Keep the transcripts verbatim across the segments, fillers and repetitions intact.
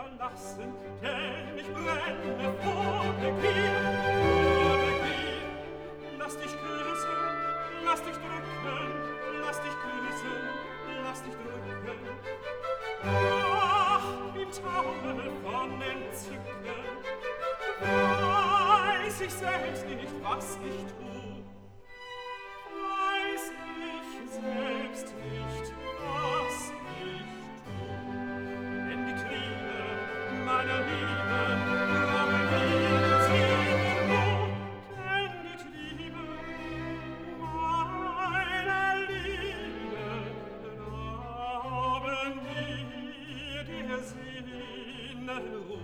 verlassen, denn ich brenne vor Begier, vor Begier. Lass dich küssen, lass dich drücken, lass dich küssen, lass dich drücken. Ach, im Taumel von Entzücken weiß ich selbst nicht, was ich tu. Weiß ich selbst nicht, was ich tu. Denn die Triebe meiner Liebe rauben mir Seelenruh. Denn die Triebe meiner Liebe rauben mir die Seelenruh.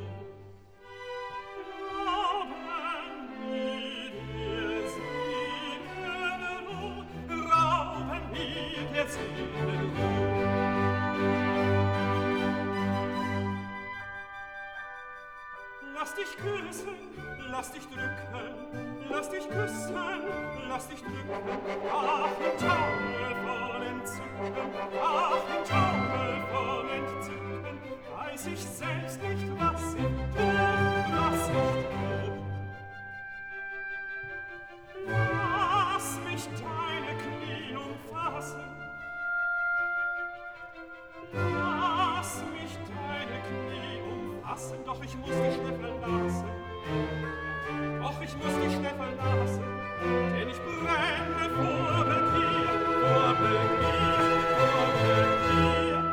Lass dich küssen, lass dich drücken, lass dich küssen, lass dich drücken. Ach, im Taumel von Entzücken, ach, im Taumel von Entzücken, weiß ich selbst nicht, was ich tu, was ich tu. Lass mich deine Knie umfassen, lass mich deine Knie umfassen, doch ich muss dich schnell verlassen, doch ich muss dich schnell verlassen, denn ich brenne vor Begier, vor Begier, vor Begier.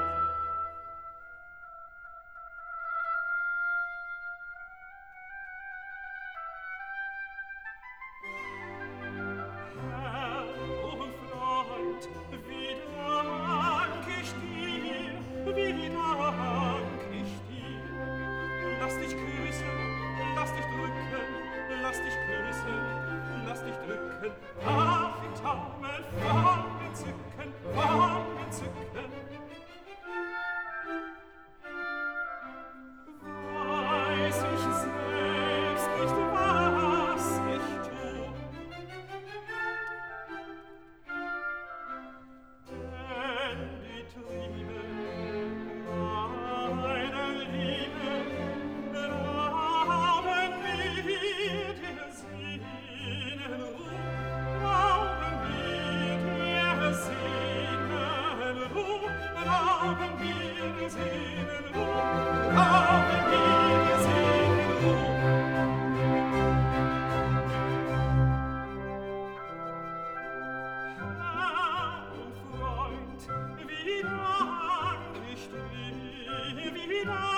Herr, oh Freund, wie dank ich dir, wie dank ich dir. Lass dich küssen, lass dich drücken, lass dich küssen, lass dich drücken. Ach, im Taumel von Entzücken, von Entzücken. Weiß ich selbst nicht, was ich tu. Denn die Triebe meiner Liebe rauben mir die Seelenruh, rauben mir die Seelenruh, rauben mir die Seelenruh, rauben mir die Seelenruh. Herr und Freund, wie dank ich dir, wie dank